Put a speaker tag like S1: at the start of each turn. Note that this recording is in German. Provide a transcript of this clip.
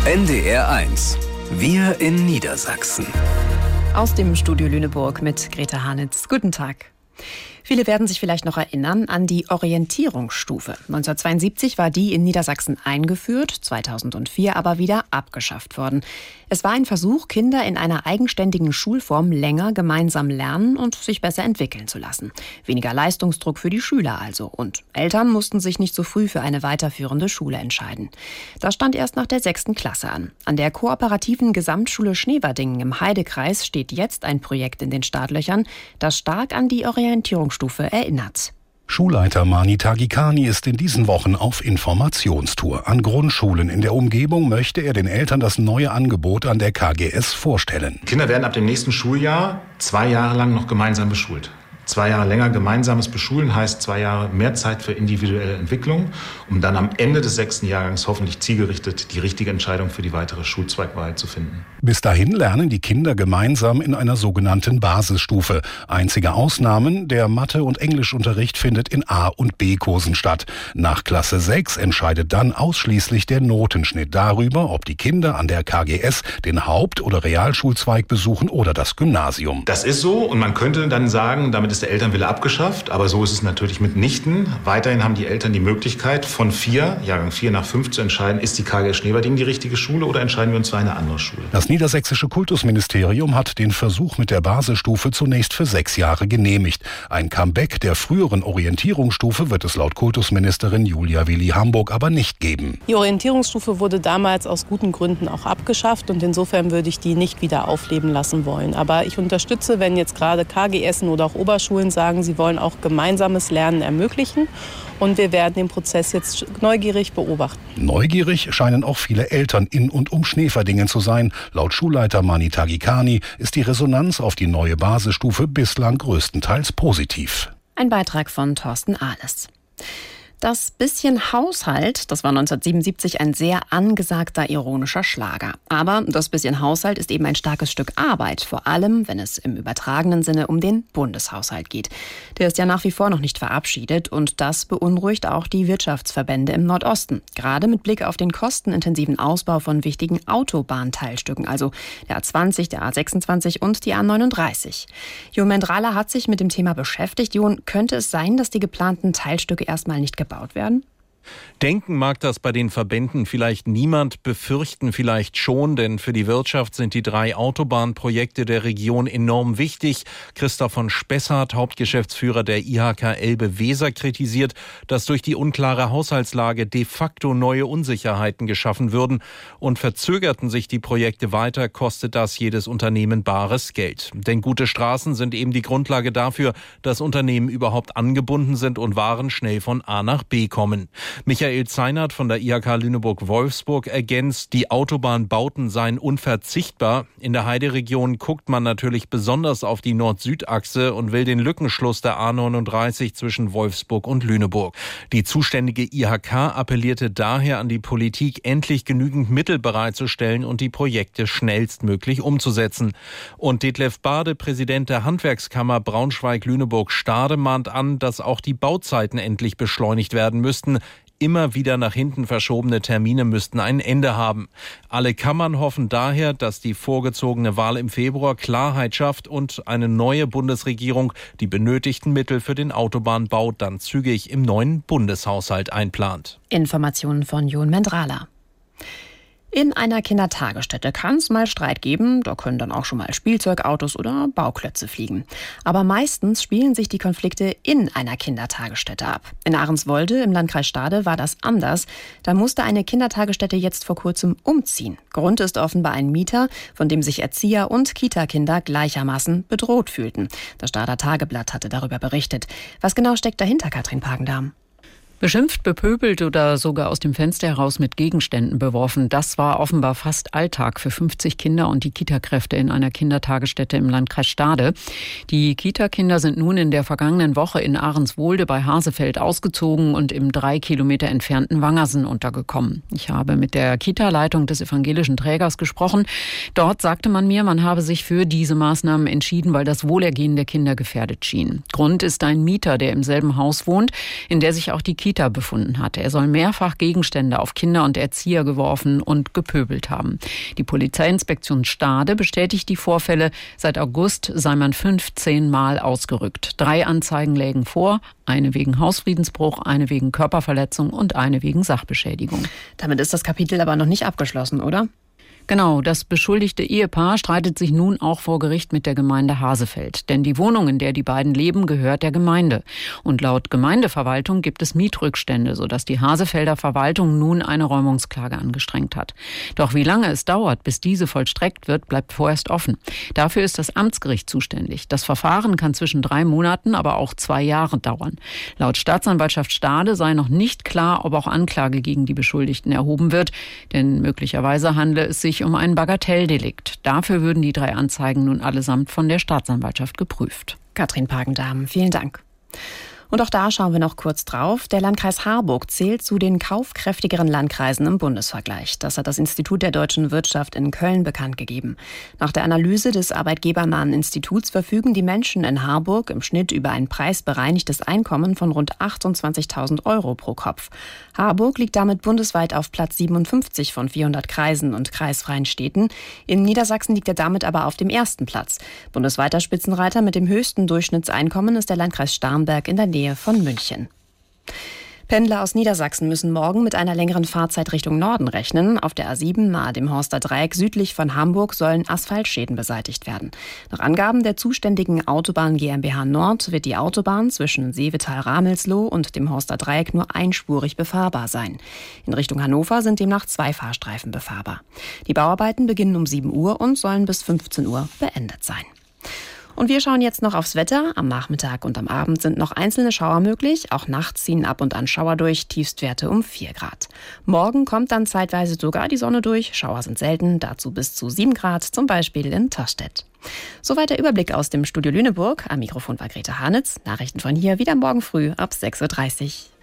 S1: NDR 1. Wir in Niedersachsen.
S2: Aus dem Studio Lüneburg mit Greta Hanitz. Guten Tag. Viele werden sich vielleicht noch erinnern an die Orientierungsstufe. 1972 war die in Niedersachsen eingeführt, 2004 aber wieder abgeschafft worden. Es war ein Versuch, Kinder in einer eigenständigen Schulform länger gemeinsam lernen und sich besser entwickeln zu lassen. Weniger Leistungsdruck für die Schüler also. Und Eltern mussten sich nicht so früh für eine weiterführende Schule entscheiden. Das stand erst nach der 6. Klasse an. An der kooperativen Gesamtschule Schneverdingen im Heidekreis steht jetzt ein Projekt in den Startlöchern, das stark an die Orientierungsstufe erinnert.
S3: Schulleiter Mani Tagikani ist in diesen Wochen auf Informationstour. An Grundschulen in der Umgebung möchte er den Eltern das neue Angebot an der KGS vorstellen.
S4: Kinder werden ab dem nächsten Schuljahr 2 Jahre lang noch gemeinsam beschult. 2 Jahre länger gemeinsames Beschulen heißt 2 Jahre mehr Zeit für individuelle Entwicklung, um dann am Ende des 6. Jahrgangs hoffentlich zielgerichtet die richtige Entscheidung für die weitere Schulzweigwahl zu finden.
S3: Bis dahin lernen die Kinder gemeinsam in einer sogenannten Basisstufe. Einzige Ausnahmen, der Mathe- und Englischunterricht findet in A- und B-Kursen statt. Nach Klasse 6 entscheidet dann ausschließlich der Notenschnitt darüber, ob die Kinder an der KGS den Haupt- oder Realschulzweig besuchen oder das Gymnasium.
S4: Das ist so und man könnte dann sagen, damit ist der Elternwille abgeschafft, aber so ist es natürlich mitnichten. Weiterhin haben die Eltern die Möglichkeit, von Jahrgang 4 nach 5 zu entscheiden, ist die KGS Schneverdingen die richtige Schule oder entscheiden wir uns für eine andere Schule.
S3: Das niedersächsische Kultusministerium hat den Versuch mit der Basisstufe zunächst für 6 Jahre genehmigt. Ein Comeback der früheren Orientierungsstufe wird es laut Kultusministerin Julia Willi-Hamburg aber nicht geben.
S5: Die Orientierungsstufe wurde damals aus guten Gründen auch abgeschafft und insofern würde ich die nicht wieder aufleben lassen wollen. Aber ich unterstütze, wenn jetzt gerade KGS oder auch Oberschulen sagen, sie wollen auch gemeinsames Lernen ermöglichen. Und wir werden den Prozess jetzt neugierig beobachten.
S3: Neugierig scheinen auch viele Eltern in und um Schneverdingen zu sein. Laut Schulleiter Mani Tagikani ist die Resonanz auf die neue Basisstufe bislang größtenteils positiv.
S2: Ein Beitrag von Thorsten Ahles. Das bisschen Haushalt, das war 1977 ein sehr angesagter ironischer Schlager. Aber das bisschen Haushalt ist eben ein starkes Stück Arbeit, vor allem wenn es im übertragenen Sinne um den Bundeshaushalt geht. Der ist ja nach wie vor noch nicht verabschiedet und das beunruhigt auch die Wirtschaftsverbände im Nordosten. Gerade mit Blick auf den kostenintensiven Ausbau von wichtigen Autobahnteilstücken, also der A20, der A26 und die A39. Jon Mendrala hat sich mit dem Thema beschäftigt. Jon, könnte es sein, dass die geplanten Teilstücke erstmal nicht gebaut werden?
S6: Denken mag das bei den Verbänden vielleicht niemand, befürchten vielleicht schon, denn für die Wirtschaft sind die 3 Autobahnprojekte der Region enorm wichtig. Christoph von Spessart, Hauptgeschäftsführer der IHK Elbe-Weser, kritisiert, dass durch die unklare Haushaltslage de facto neue Unsicherheiten geschaffen würden. Und verzögerten sich die Projekte weiter, kostet das jedes Unternehmen bares Geld. Denn gute Straßen sind eben die Grundlage dafür, dass Unternehmen überhaupt angebunden sind und Waren schnell von A nach B kommen. Michael Zeinert von der IHK Lüneburg-Wolfsburg ergänzt, die Autobahnbauten seien unverzichtbar. In der Heideregion guckt man natürlich besonders auf die Nord-Süd-Achse und will den Lückenschluss der A39 zwischen Wolfsburg und Lüneburg. Die zuständige IHK appellierte daher an die Politik, endlich genügend Mittel bereitzustellen und die Projekte schnellstmöglich umzusetzen. Und Detlef Bade, Präsident der Handwerkskammer Braunschweig-Lüneburg-Stade, mahnt an, dass auch die Bauzeiten endlich beschleunigt werden müssten. Immer wieder nach hinten verschobene Termine müssten ein Ende haben. Alle Kammern hoffen daher, dass die vorgezogene Wahl im Februar Klarheit schafft und eine neue Bundesregierung die benötigten Mittel für den Autobahnbau dann zügig im neuen Bundeshaushalt einplant.
S2: Informationen von Jon Mendrala. In einer Kindertagesstätte kann es mal Streit geben, da können dann auch schon mal Spielzeugautos oder Bauklötze fliegen. Aber meistens spielen sich die Konflikte in einer Kindertagesstätte ab. In Ahrenswolde im Landkreis Stade war das anders. Da musste eine Kindertagesstätte jetzt vor kurzem umziehen. Grund ist offenbar ein Mieter, von dem sich Erzieher und Kita-Kinder gleichermaßen bedroht fühlten. Das Stader Tageblatt hatte darüber berichtet. Was genau steckt dahinter, Katrin Pagendahm?
S7: Beschimpft, bepöbelt oder sogar aus dem Fenster heraus mit Gegenständen beworfen. Das war offenbar fast Alltag für 50 Kinder und die Kitakräfte in einer Kindertagesstätte im Landkreis Stade. Die Kitakinder sind nun in der vergangenen Woche in Ahrenswolde bei Hasefeld ausgezogen und im 3 Kilometer entfernten Wangersen untergekommen. Ich habe mit der Kita-Leitung des evangelischen Trägers gesprochen. Dort sagte man mir, man habe sich für diese Maßnahmen entschieden, weil das Wohlergehen der Kinder gefährdet schien. Grund ist ein Mieter, der im selben Haus wohnt, in der sich auch die Kita befunden hatte. Er soll mehrfach Gegenstände auf Kinder und Erzieher geworfen und gepöbelt haben. Die Polizeiinspektion Stade bestätigt die Vorfälle. Seit August sei man 15 Mal ausgerückt. 3 Anzeigen lägen vor, eine wegen Hausfriedensbruch, eine wegen Körperverletzung und eine wegen Sachbeschädigung.
S2: Damit ist das Kapitel aber noch nicht abgeschlossen, oder?
S7: Genau, das beschuldigte Ehepaar streitet sich nun auch vor Gericht mit der Gemeinde Hasefeld. Denn die Wohnung, in der die beiden leben, gehört der Gemeinde. Und laut Gemeindeverwaltung gibt es Mietrückstände, sodass die Hasefelder Verwaltung nun eine Räumungsklage angestrengt hat. Doch wie lange es dauert, bis diese vollstreckt wird, bleibt vorerst offen. Dafür ist das Amtsgericht zuständig. Das Verfahren kann zwischen 3 Monaten, aber auch 2 Jahre dauern. Laut Staatsanwaltschaft Stade sei noch nicht klar, ob auch Anklage gegen die Beschuldigten erhoben wird. Denn möglicherweise handle es sich um ein Bagatelldelikt. Dafür würden die 3 Anzeigen nun allesamt von der Staatsanwaltschaft geprüft.
S2: Katrin Pagendahm, vielen Dank. Und auch da schauen wir noch kurz drauf. Der Landkreis Harburg zählt zu den kaufkräftigeren Landkreisen im Bundesvergleich. Das hat das Institut der deutschen Wirtschaft in Köln bekannt gegeben. Nach der Analyse des arbeitgebernahen Instituts verfügen die Menschen in Harburg im Schnitt über ein preisbereinigtes Einkommen von rund 28.000 € pro Kopf. Harburg liegt damit bundesweit auf Platz 57 von 400 Kreisen und kreisfreien Städten. In Niedersachsen liegt er damit aber auf dem 1. Platz. Bundesweiter Spitzenreiter mit dem höchsten Durchschnittseinkommen ist der Landkreis Starnberg in der Nähe von München. Pendler aus Niedersachsen müssen morgen mit einer längeren Fahrzeit Richtung Norden rechnen. Auf der A7 nahe dem Horster Dreieck südlich von Hamburg sollen Asphaltschäden beseitigt werden. Nach Angaben der zuständigen Autobahn GmbH Nord wird die Autobahn zwischen Seevetal-Ramelsloh und dem Horster Dreieck nur einspurig befahrbar sein. In Richtung Hannover sind demnach 2 Fahrstreifen befahrbar. Die Bauarbeiten beginnen um 7 Uhr und sollen bis 15 Uhr beendet sein. Und wir schauen jetzt noch aufs Wetter. Am Nachmittag und am Abend sind noch einzelne Schauer möglich. Auch nachts ziehen ab und an Schauer durch, Tiefstwerte um 4 Grad. Morgen kommt dann zeitweise sogar die Sonne durch. Schauer sind selten, dazu bis zu 7 Grad, zum Beispiel in Tostedt. Soweit der Überblick aus dem Studio Lüneburg. Am Mikrofon war Grete Hanitz. Nachrichten von hier wieder morgen früh ab 6.30 Uhr.